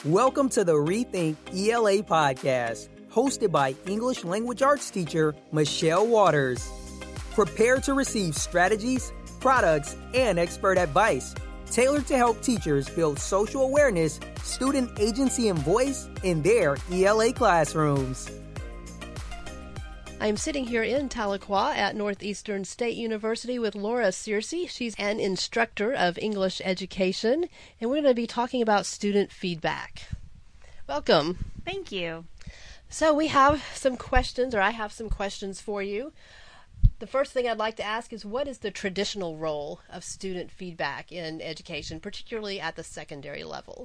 Welcome to the Rethink ELA podcast, hosted by English language arts teacher Michelle Waters. Prepare to receive strategies, products, and expert advice tailored to help teachers build social awareness, student agency, and voice in their ELA classrooms. I'm sitting here in Tahlequah at Northeastern State University with Laura Searcy. She's an instructor of English education, and we're going to be talking about student feedback. Welcome. Thank you. So we have some questions, or I have some questions for you. The first thing I'd like to ask is, what is the traditional role of student feedback in education, particularly at the secondary level?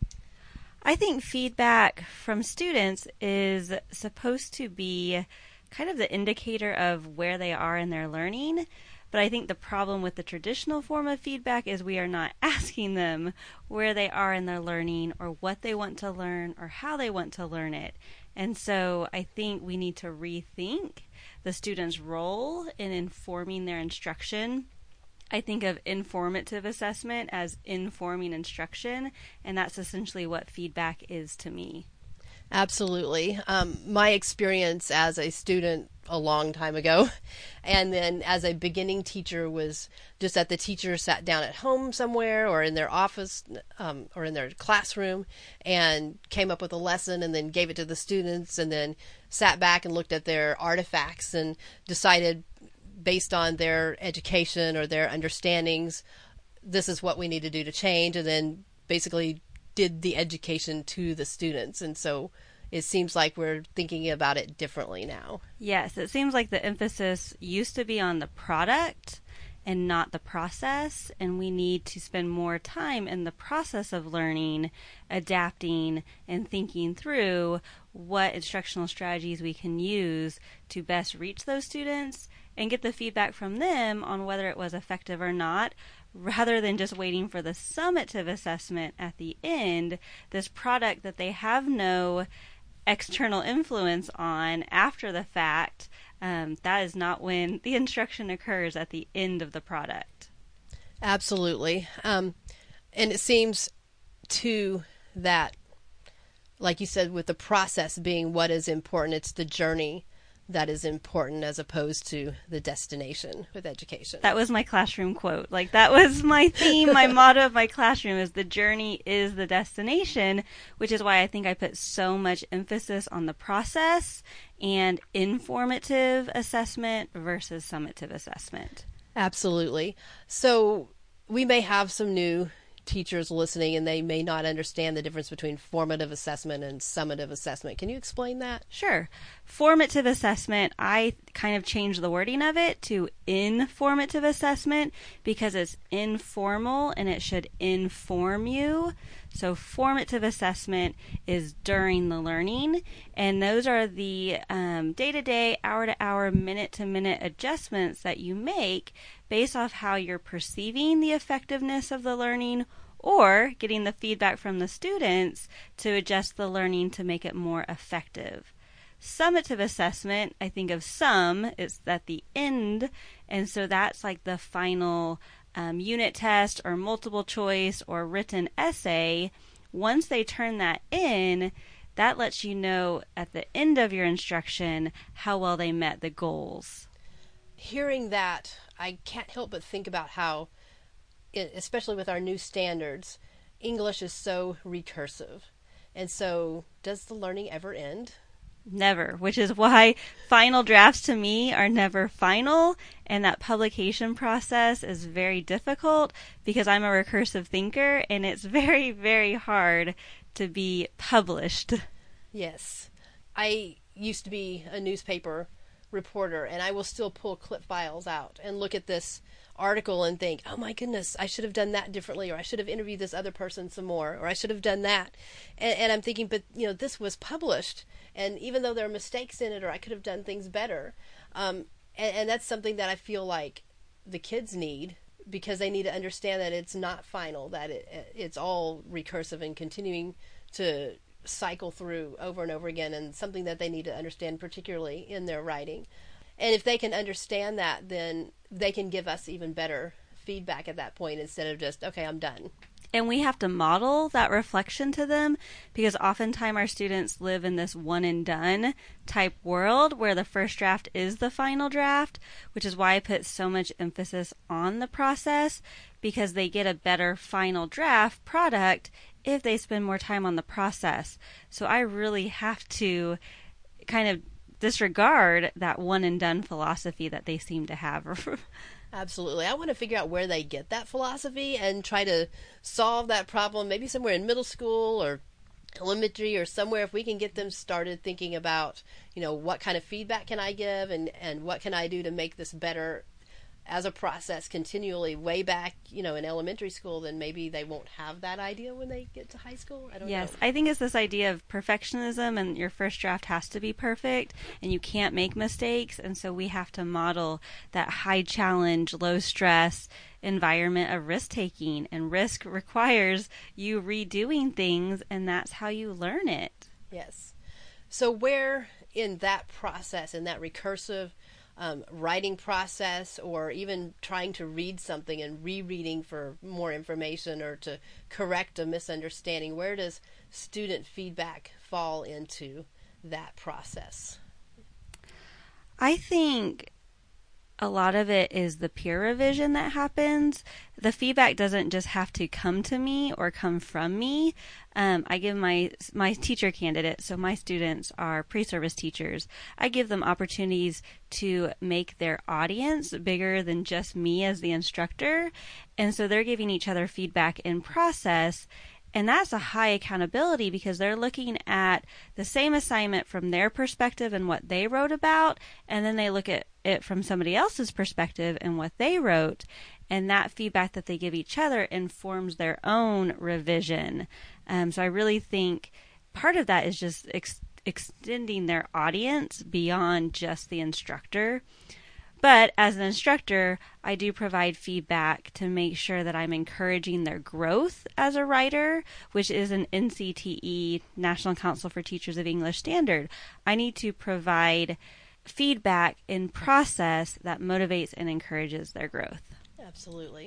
I think feedback from students is supposed to be kind of the indicator of where they are in their learning. But I think the problem with the traditional form of feedback is we are not asking them where they are in their learning or what they want to learn or how they want to learn it. And so I think we need to rethink the student's role in informing their instruction. I think of informative assessment as informing instruction, and that's essentially what feedback is to me. Absolutely. My experience as a student a long time ago, and then as a beginning teacher, was just that the teacher sat down at home somewhere or in their office or in their classroom and came up with a lesson and then gave it to the students and then sat back and looked at their artifacts and decided based on their education or their understandings, this is what we need to do to change, and then basically did the education to the students. And so it seems like we're thinking about it differently now. Yes, it seems like the emphasis used to be on the product and not the process, and we need to spend more time in the process of learning, adapting, and thinking through what instructional strategies we can use to best reach those students and get the feedback from them on whether it was effective or not, rather than just waiting for the summative assessment at the end, this product that they have no external influence on after the fact. That is not when the instruction occurs, at the end of the product. Absolutely. And it seems, too, that, like you said, with the process being what is important, it's the journey that is important as opposed to the destination with education. That was my classroom quote. Like, that was my theme, my motto of my classroom is the journey is the destination, which is why I think I put so much emphasis on the process and informative assessment versus summative assessment. Absolutely. So we may have some new teachers listening and they may not understand the difference between formative assessment and summative assessment. Can you explain that? Sure. Formative assessment, I kind of changed the wording of it to informative assessment because it's informal and it should inform you. So formative assessment is during the learning, and those are the day-to-day, hour-to-hour, minute-to-minute adjustments that you make based off how you're perceiving the effectiveness of the learning or getting the feedback from the students to adjust the learning to make it more effective. Summative assessment, I think of sum, it's at the end, and so that's like the final unit test or multiple choice or written essay. Once they turn that in, that lets you know at the end of your instruction how well they met the goals. Hearing that, I can't help but think about how, especially with our new standards, English is so recursive. And so, does the learning ever end? Never, which is why final drafts to me are never final, and that publication process is very difficult because I'm a recursive thinker and it's very, very hard to be published. Yes. I used to be a newspaper reporter, and I will still pull clip files out and look at this article and think, oh my goodness, I should have done that differently, or I should have interviewed this other person some more, or I should have done that. And I'm thinking, but this was published, and even though there are mistakes in it, or I could have done things better, and that's something that I feel like the kids need, because they need to understand that it's not final, that it's all recursive and continuing to cycle through over and over again, and something that they need to understand, particularly in their writing. And if they can understand that, then they can give us even better feedback at that point instead of just, okay, I'm done. And we have to model that reflection to them, because oftentimes our students live in this one and done type world where the first draft is the final draft, which is why I put so much emphasis on the process, because they get a better final draft product if they spend more time on the process. So I really have to kind of disregard that one and done philosophy that they seem to have. Absolutely. I want to figure out where they get that philosophy and try to solve that problem, maybe somewhere in middle school or elementary or somewhere, if we can get them started thinking about, what kind of feedback can I give and what can I do to make this better as a process continually way back, in elementary school, then maybe they won't have that idea when they get to high school. I don't know. Yes, I think it's this idea of perfectionism, and your first draft has to be perfect and you can't make mistakes. And so we have to model that high challenge, low stress environment of risk taking, and risk requires you redoing things, and that's how you learn it. Yes. So where in that process, in that recursive writing process, or even trying to read something and rereading for more information or to correct a misunderstanding, where does student feedback fall into that process? I think a lot of it is the peer revision that happens. The feedback doesn't just have to come to me or come from me. I give my teacher candidates, so my students are pre-service teachers, I give them opportunities to make their audience bigger than just me as the instructor. And so they're giving each other feedback in process. And that's a high accountability, because they're looking at the same assignment from their perspective and what they wrote about, and then they look at it from somebody else's perspective and what they wrote, and that feedback that they give each other informs their own revision. So I really think part of that is just extending their audience beyond just the instructor. But as an instructor, I do provide feedback to make sure that I'm encouraging their growth as a writer, which is an NCTE, National Council for Teachers of English standard. I need to provide feedback in process that motivates and encourages their growth. Absolutely.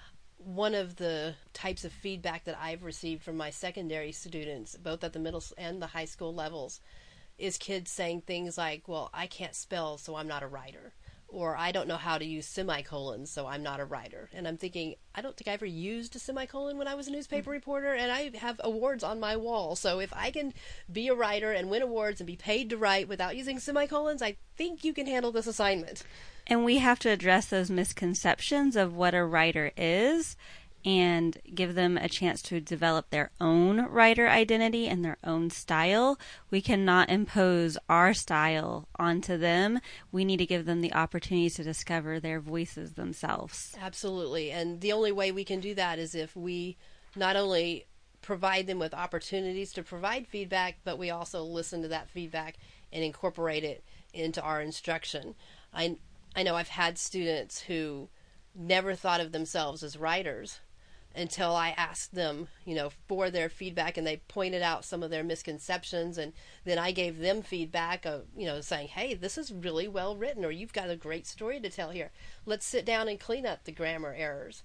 One of the types of feedback that I've received from my secondary students, both at the middle and the high school levels, is kids saying things like, well, I can't spell, so I'm not a writer. Or I don't know how to use semicolons, so I'm not a writer. And I'm thinking, I don't think I ever used a semicolon when I was a newspaper reporter, and I have awards on my wall. So if I can be a writer and win awards and be paid to write without using semicolons, I think you can handle this assignment. And we have to address those misconceptions of what a writer is and give them a chance to develop their own writer identity and their own style. We cannot impose our style onto them. We need to give them the opportunity to discover their voices themselves. Absolutely. And the only way we can do that is if we not only provide them with opportunities to provide feedback, but we also listen to that feedback and incorporate it into our instruction. I know I've had students who never thought of themselves as writers until I asked them, for their feedback, and they pointed out some of their misconceptions, and then I gave them feedback of, saying, hey, this is really well written, or you've got a great story to tell here. Let's sit down and clean up the grammar errors.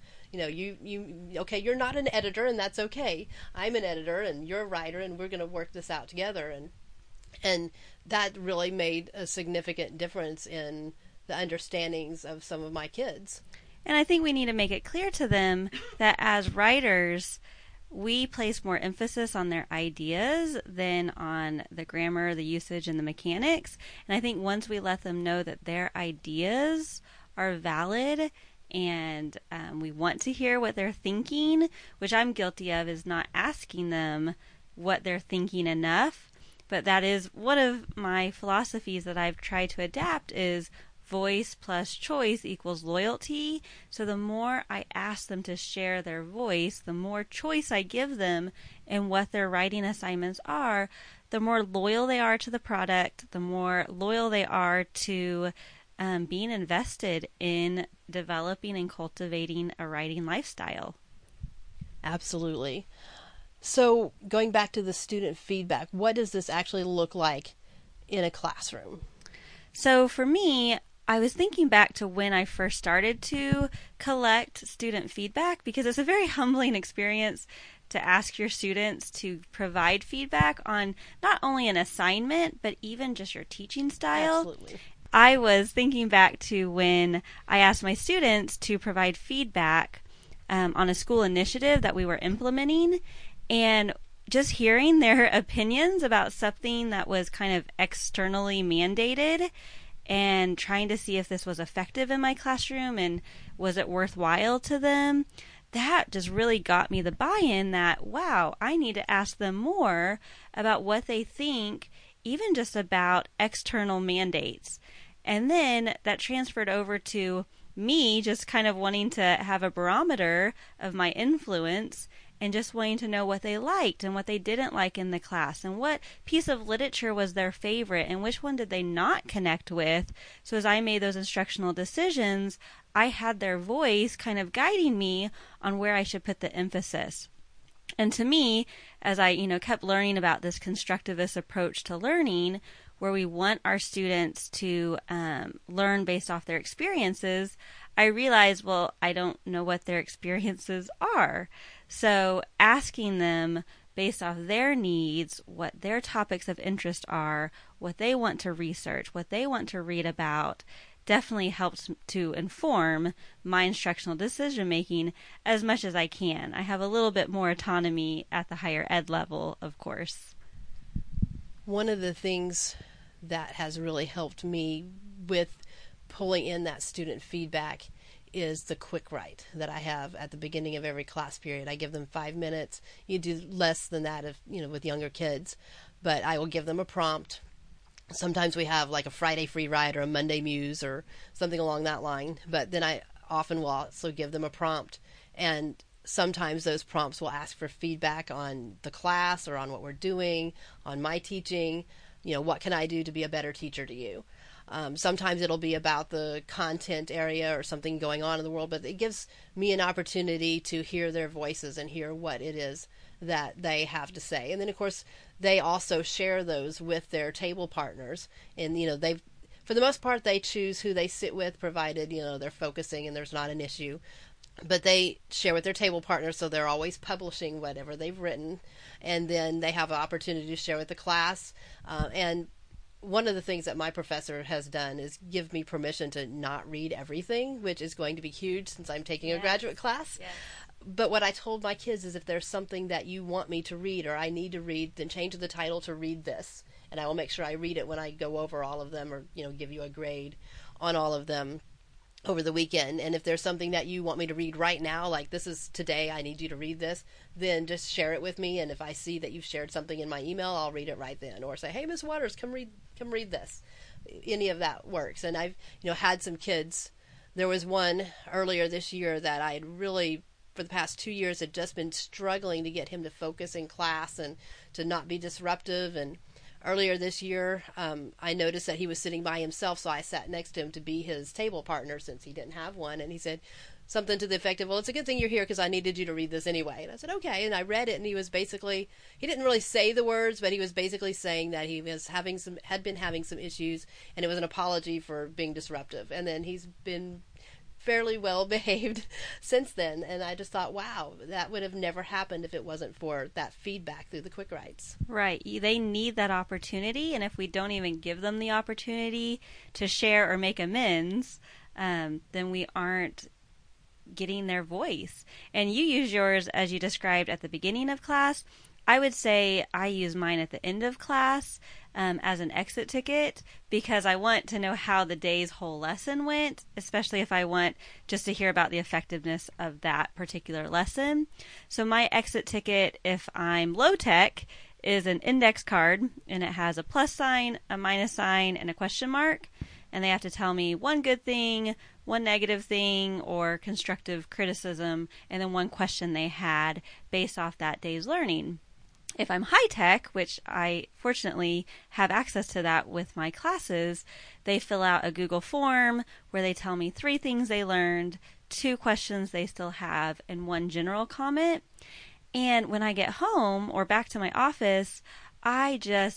Okay, you're not an editor, and that's okay. I'm an editor, and you're a writer, and we're going to work this out together. And that really made a significant difference in the understandings of some of my kids. And I think we need to make it clear to them that as writers, we place more emphasis on their ideas than on the grammar, the usage, and the mechanics. And I think once we let them know that their ideas are valid and we want to hear what they're thinking, which I'm guilty of, is not asking them what they're thinking enough. But that is one of my philosophies that I've tried to adapt, is voice plus choice equals loyalty. So the more I ask them to share their voice, the more choice I give them in what their writing assignments are, the more loyal they are to the product, the more loyal they are to being invested in developing and cultivating a writing lifestyle. Absolutely. So going back to the student feedback, what does this actually look like in a classroom? So for me, I was thinking back to when I first started to collect student feedback, because it's a very humbling experience to ask your students to provide feedback on not only an assignment, but even just your teaching style. Absolutely. I was thinking back to when I asked my students to provide feedback on a school initiative that we were implementing, and just hearing their opinions about something that was kind of externally mandated and trying to see if this was effective in my classroom and was it worthwhile to them, that just really got me the buy-in that, wow, I need to ask them more about what they think, even just about external mandates. And then that transferred over to me just kind of wanting to have a barometer of my influence and just wanting to know what they liked and what they didn't like in the class and what piece of literature was their favorite and which one did they not connect with. So as I made those instructional decisions, I had their voice kind of guiding me on where I should put the emphasis. And to me, as I, kept learning about this constructivist approach to learning, where we want our students to learn based off their experiences, I realized, well, I don't know what their experiences are. So asking them based off their needs, what their topics of interest are, what they want to research, what they want to read about, definitely helps to inform my instructional decision making as much as I can. I have a little bit more autonomy at the higher ed level, of course. One of the things that has really helped me with pulling in that student feedback is the quick write that I have at the beginning of every class period. I give them 5 minutes. You do less than that if, with younger kids, but I will give them a prompt. Sometimes we have like a Friday free write or a Monday muse or something along that line, but then I often will also give them a prompt, and sometimes those prompts will ask for feedback on the class or on what we're doing, on my teaching, what can I do to be a better teacher to you? Sometimes it'll be about the content area or something going on in the world, but it gives me an opportunity to hear their voices and hear what it is that they have to say. And then, of course, they also share those with their table partners. And, for the most part, they choose who they sit with, provided, they're focusing and there's not an issue. But they share with their table partners, so they're always publishing whatever they've written. And then they have an opportunity to share with the class. And one of the things that my professor has done is give me permission to not read everything, which is going to be huge since I'm taking a graduate class. Yes. But what I told my kids is if there's something that you want me to read or I need to read, then change the title to read this. And I will make sure I read it when I go over all of them or, give you a grade on all of them over the weekend. And if there's something that you want me to read right now, like this is today, I need you to read this, then just share it with me. And if I see that you've shared something in my email, I'll read it right then. Or say, hey, Miss Waters, come read this. Any of that works. And I've, had some kids. There was one earlier this year that I had really, for the past 2 years, had just been struggling to get him to focus in class and to not be disruptive. And earlier this year, I noticed that he was sitting by himself, so I sat next to him to be his table partner since he didn't have one. And he said something to the effect of, well, it's a good thing you're here because I needed you to read this anyway. And I said, okay. And I read it, and he was basically, he didn't really say the words, but he was basically saying that he was had been having some issues, and it was an apology for being disruptive. And then he's been fairly well behaved since then, and I just thought, wow, that would have never happened if it wasn't for that feedback through the quick writes. Right. They need that opportunity, and if we don't even give them the opportunity to share or make amends, then we aren't getting their voice. And you use yours as you described at the beginning of class. I would say I use mine at the end of class as an exit ticket because I want to know how the day's whole lesson went, especially if I want just to hear about the effectiveness of that particular lesson. So my exit ticket, if I'm low tech, is an index card, and it has a plus sign, a minus sign, and a question mark. And they have to tell me one good thing, one negative thing, or constructive criticism, and then one question they had based off that day's learning. If I'm high tech, which I fortunately have access to that with my classes, they fill out a Google form where they tell me 3 things they learned, 2 questions they still have, and 1 general comment. And when I get home or back to my office, I just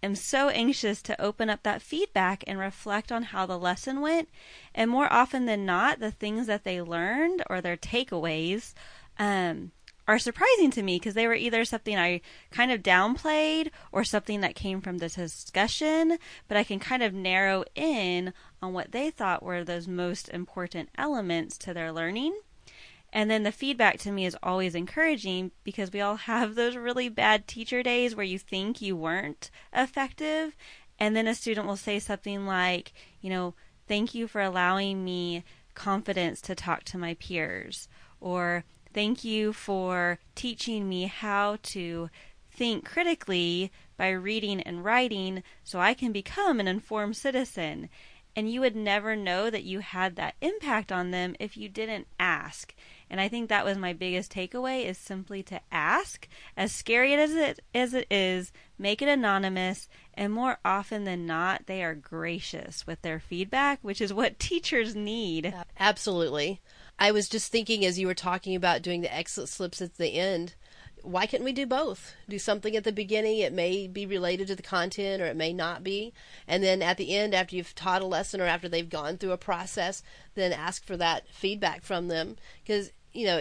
am so anxious to open up that feedback and reflect on how the lesson went. And more often than not, the things that they learned or their takeaways are surprising to me because they were either something I kind of downplayed or something that came from this discussion, but I can kind of narrow in on what they thought were those most important elements to their learning. And then the feedback to me is always encouraging because we all have those really bad teacher days where you think you weren't effective. And then a student will say something like, thank you for allowing me confidence to talk to my peers. Or thank you for teaching me how to think critically by reading and writing so I can become an informed citizen. And you would never know that you had that impact on them if you didn't ask. And I think that was my biggest takeaway, is simply to ask. As scary as it is, make it anonymous. And more often than not, they are gracious with their feedback, which is what teachers need. Absolutely. I was just thinking as you were talking about doing the exit slips at the end, why can't we do both? Do something at the beginning. It may be related to the content or it may not be. And then at the end, after you've taught a lesson or after they've gone through a process, then ask for that feedback from them. Because,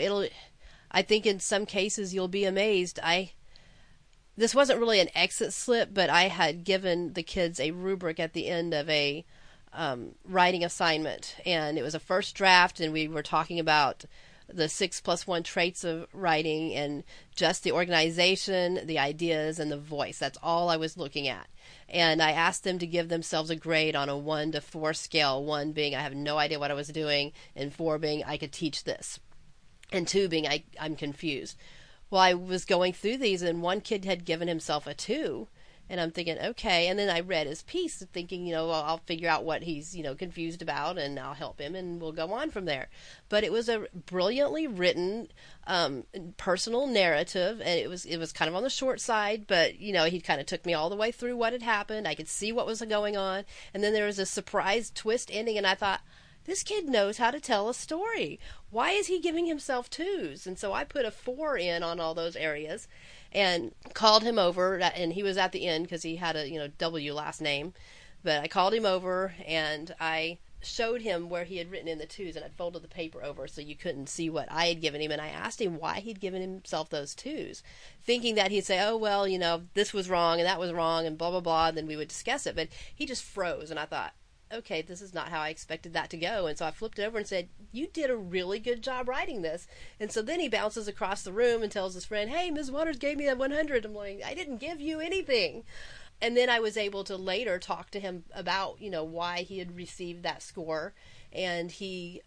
I think in some cases you'll be amazed. This wasn't really an exit slip, but I had given the kids a rubric at the end of a writing assignment. And it was a first draft, and we were talking about the 6+1 traits of writing and just the organization, the ideas, and the voice. That's all I was looking at. And I asked them to give themselves a grade on a 1 to 4 scale, 1 being I have no idea what I was doing, and 4 being I could teach this, and 2 being I'm confused. Well, I was going through these, and one kid had given himself a 2. And I'm thinking, okay. And then I read his piece thinking, I'll figure out what he's, confused about, and I'll help him, and we'll go on from there. But it was a brilliantly written personal narrative, and it was kind of on the short side, but, he kind of took me all the way through what had happened. I could see what was going on. And then there was a surprise twist ending, and I thought, this kid knows how to tell a story. Why is he giving himself 2s? And so I put a 4 in on all those areas and called him over, and he was at the end because he had a W last name. But I called him over and I showed him where he had written in the 2s, and I folded the paper over so you couldn't see what I had given him. And I asked him why he'd given himself those 2s, thinking that he'd say, oh, well, this was wrong and that was wrong and blah, blah, blah. And then we would discuss it. But he just froze, and I thought, okay, this is not how I expected that to go. And so I flipped it over and said, you did a really good job writing this. And so then he bounces across the room and tells his friend, hey, Ms. Waters gave me that 100. I'm like, I didn't give you anything. And then I was able to later talk to him about, why he had received that score. And he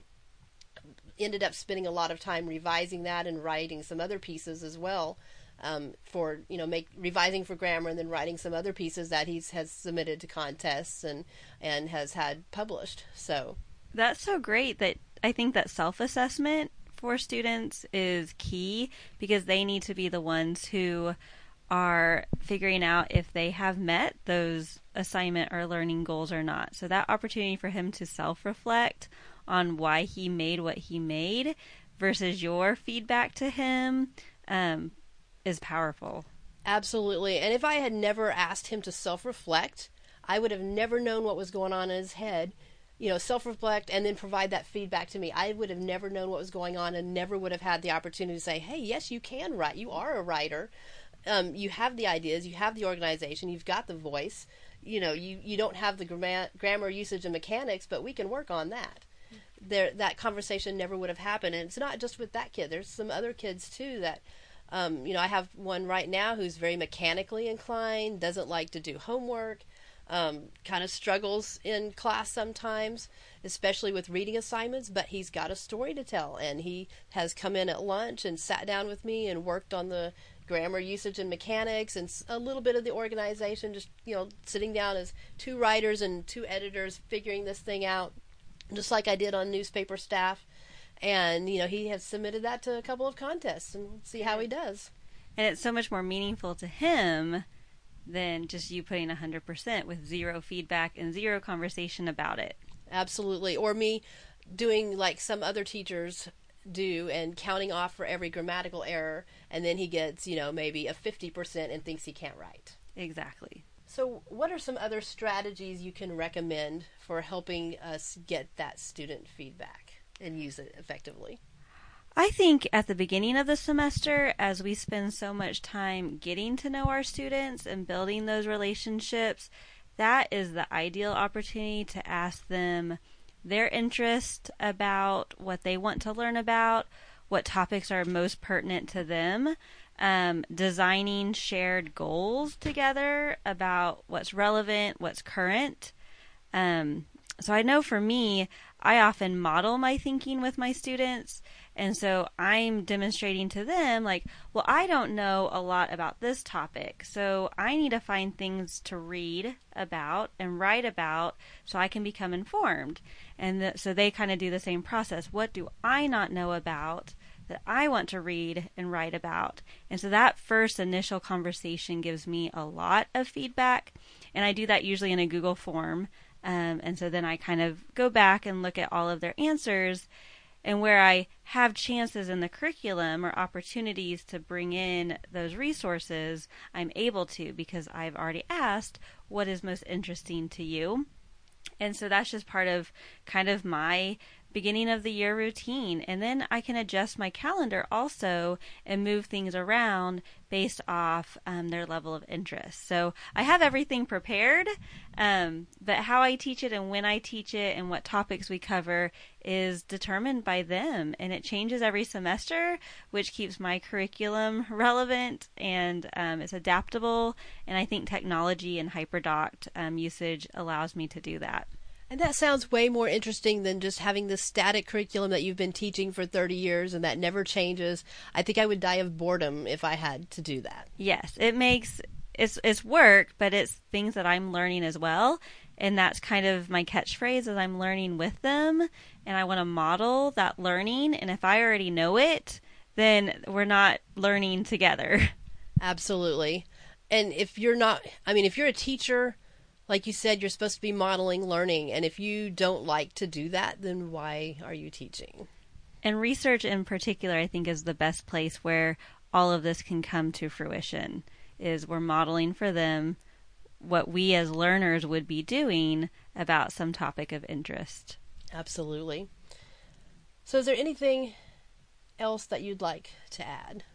ended up spending a lot of time revising that and writing some other pieces as well. For revising for grammar, and then writing some other pieces that he has submitted to contests and has had published. So that's so great. That I think that self-assessment for students is key, because they need to be the ones who are figuring out if they have met those assignment or learning goals or not. So that opportunity for him to self-reflect on why he made what he made versus your feedback to him is powerful. Absolutely. And if I had never asked him to self-reflect, I would have never known what was going on in his head. Self-reflect and then provide that feedback to me. I would have never known what was going on and never would have had the opportunity to say, hey, yes, you can write. You are a writer. You have the ideas. You have the organization. You've got the voice. You don't have the grammar, usage, and mechanics, but we can work on that. That conversation never would have happened. And it's not just with that kid. There's some other kids, too, that I have one right now who's very mechanically inclined, doesn't like to do homework, kind of struggles in class sometimes, especially with reading assignments, but he's got a story to tell, and he has come in at lunch and sat down with me and worked on the grammar, usage, and mechanics, and a little bit of the organization, just, sitting down as 2 writers and 2 editors figuring this thing out, just like I did on newspaper staff. And, he has submitted that to a couple of contests, and we'll see how he does. And it's so much more meaningful to him than just you putting 100% with 0 feedback and 0 conversation about it. Absolutely. Or me doing like some other teachers do and counting off for every grammatical error, and then he gets, maybe a 50% and thinks he can't write. Exactly. So what are some other strategies you can recommend for helping us get that student feedback and use it effectively? I think at the beginning of the semester, as we spend so much time getting to know our students and building those relationships, that is the ideal opportunity to ask them their interest about what they want to learn about, what topics are most pertinent to them, designing shared goals together about what's relevant, what's current. So I know for me, I often model my thinking with my students. And so I'm demonstrating to them like, well, I don't know a lot about this topic. So I need to find things to read about and write about so I can become informed. And so they kind of do the same process. What do I not know about that I want to read and write about? And so that first initial conversation gives me a lot of feedback. And I do that usually in a Google form. And so then I kind of go back and look at all of their answers, and where I have chances in the curriculum or opportunities to bring in those resources, I'm able to, because I've already asked what is most interesting to you. And so that's just part of kind of my beginning of the year routine. And then I can adjust my calendar also and move things around based off their level of interest. So I have everything prepared, but how I teach it and when I teach it and what topics we cover is determined by them. And it changes every semester, which keeps my curriculum relevant and it's adaptable. And I think technology and HyperDoc usage allows me to do that. And that sounds way more interesting than just having this static curriculum that you've been teaching for 30 years and that never changes. I think I would die of boredom if I had to do that. Yes, it's work, but it's things that I'm learning as well. And that's kind of my catchphrase is I'm learning with them and I want to model that learning. And if I already know it, then we're not learning together. Absolutely. And if you're a teacher, like you said, you're supposed to be modeling learning. And if you don't like to do that, then why are you teaching? And research in particular, I think, is the best place where all of this can come to fruition, is we're modeling for them what we as learners would be doing about some topic of interest. Absolutely. So is there anything else that you'd like to add?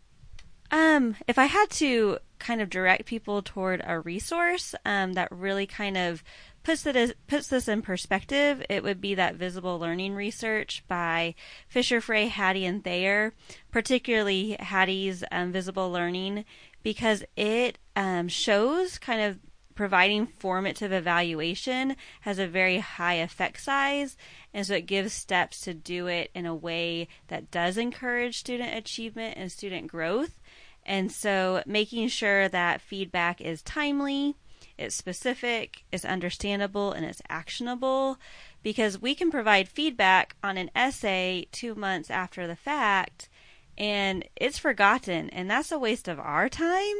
If I had to kind of direct people toward a resource that really kind of puts this in perspective, it would be that Visible Learning research by Fisher, Frey, Hattie, and Thayer, particularly Hattie's Visible Learning, because it shows kind of providing formative evaluation has a very high effect size, and so it gives steps to do it in a way that does encourage student achievement and student growth. And so making sure that feedback is timely, it's specific, it's understandable, and it's actionable, because we can provide feedback on an essay 2 months after the fact, and it's forgotten, and that's a waste of our time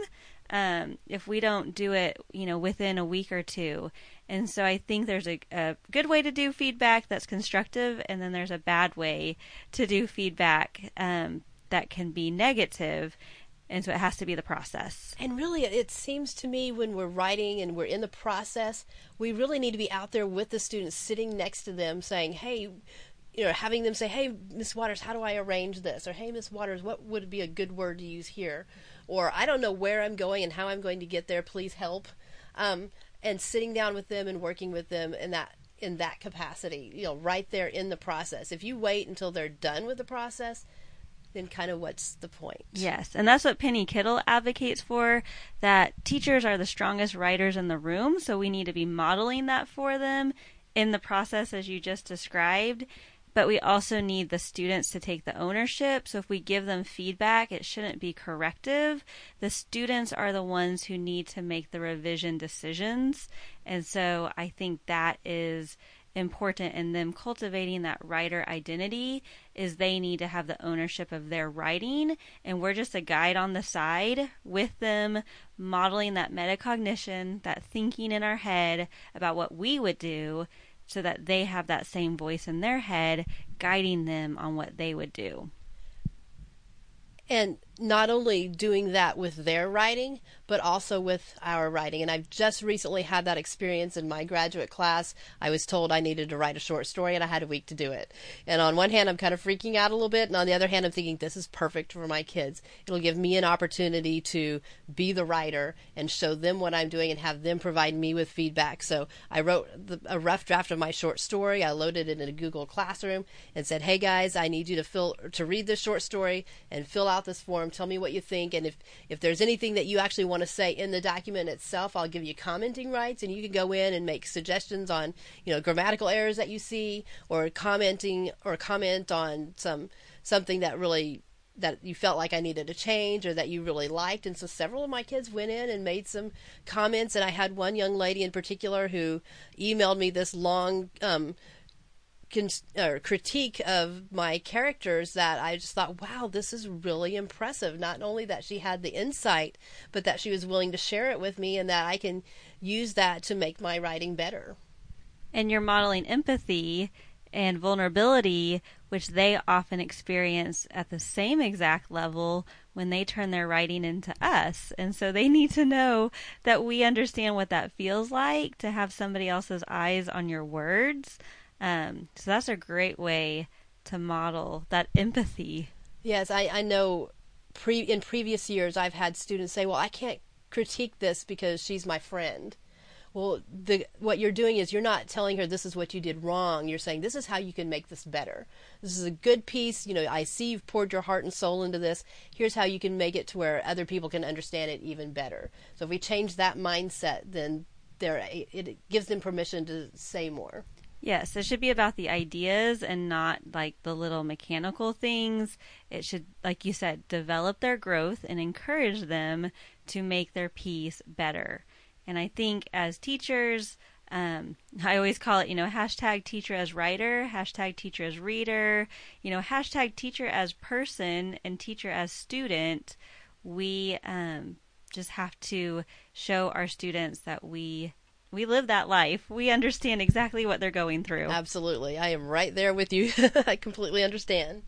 if we don't do it, within a week or two. And so I think there's a good way to do feedback that's constructive, and then there's a bad way to do feedback that can be negative. And so it has to be the process. And really, it seems to me when we're writing and we're in the process, we really need to be out there with the students, sitting next to them, saying, hey, having them say, hey, Miss Waters, how do I arrange this? Or, hey, Miss Waters, what would be a good word to use here? Or, I don't know where I'm going and how I'm going to get there. Please help. And sitting down with them and working with them in that capacity, right there in the process. If you wait until they're done with the process, then kind of what's the point? Yes, and that's what Penny Kittle advocates for, that teachers are the strongest writers in the room, so we need to be modeling that for them in the process as you just described. But we also need the students to take the ownership. So if we give them feedback, it shouldn't be corrective. The students are the ones who need to make the revision decisions. And so I think that is important in them cultivating that writer identity, is they need to have the ownership of their writing, and we're just a guide on the side with them, modeling that metacognition, that thinking in our head about what we would do, so that they have that same voice in their head guiding them on what they would do. And not only doing that with their writing, but also with our writing. And I've just recently had that experience in my graduate class. I was told I needed to write a short story, and I had a week to do it. And on one hand, I'm kind of freaking out a little bit, and on the other hand, I'm thinking this is perfect for my kids. It'll give me an opportunity to be the writer and show them what I'm doing and have them provide me with feedback. So I wrote a rough draft of my short story. I loaded it in a Google Classroom and said, hey guys, I need you to read this short story and fill out this form. Tell me what you think, and if there's anything that you actually want to say in the document itself, I'll give you commenting rights, and you can go in and make suggestions on, grammatical errors that you see, or comment on something that you felt like I needed to change or that you really liked. And so several of my kids went in and made some comments, and I had one young lady in particular who emailed me this long critique of my characters that I just thought, wow, this is really impressive. Not only that she had the insight, but that she was willing to share it with me, and that I can use that to make my writing better. And you're modeling empathy and vulnerability, which they often experience at the same exact level when they turn their writing into us. And so they need to know that we understand what that feels like to have somebody else's eyes on your words. So that's a great way to model that empathy. Yes, I know in previous years I've had students say, well, I can't critique this because she's my friend. Well, what you're doing is you're not telling her this is what you did wrong. You're saying this is how you can make this better. This is a good piece. I see you've poured your heart and soul into this. Here's how you can make it to where other people can understand it even better. So if we change that mindset, then it gives them permission to say more. Yes, it should be about the ideas and not like the little mechanical things. It should, like you said, develop their growth and encourage them to make their piece better. And I think as teachers, I always call it, hashtag teacher as writer, hashtag teacher as reader, hashtag teacher as person and teacher as student. We just have to show our students that we live that life. We understand exactly what they're going through. Absolutely. I am right there with you. I completely understand.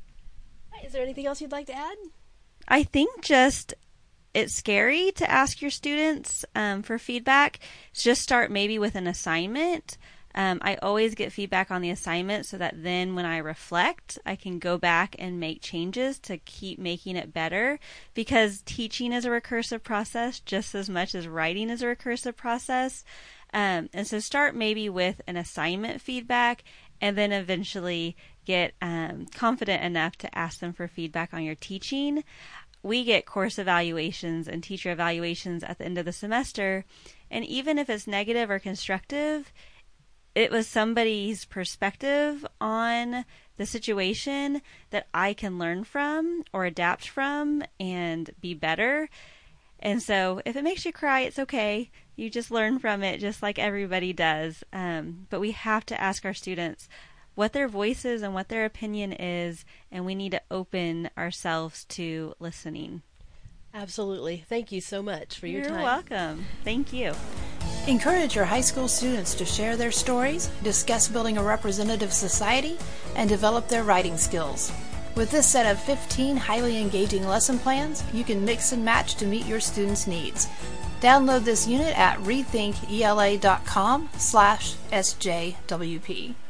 Is there anything else you'd like to add? I think just it's scary to ask your students for feedback. Just start maybe with an assignment. I always get feedback on the assignment so that then when I reflect, I can go back and make changes to keep making it better, because teaching is a recursive process just as much as writing is a recursive process. And so start maybe with an assignment feedback, and then eventually get confident enough to ask them for feedback on your teaching. We get course evaluations and teacher evaluations at the end of the semester, and even if it's negative or constructive, it was somebody's perspective on the situation that I can learn from or adapt from and be better. And so if it makes you cry, it's okay. You just learn from it just like everybody does. But we have to ask our students what their voice is and what their opinion is, and we need to open ourselves to listening. Absolutely. Thank you so much for your time. You're welcome. Thank you. Encourage your high school students to share their stories, discuss building a representative society, and develop their writing skills. With this set of 15 highly engaging lesson plans, you can mix and match to meet your students' needs. Download this unit at rethinkela.com/SJWP.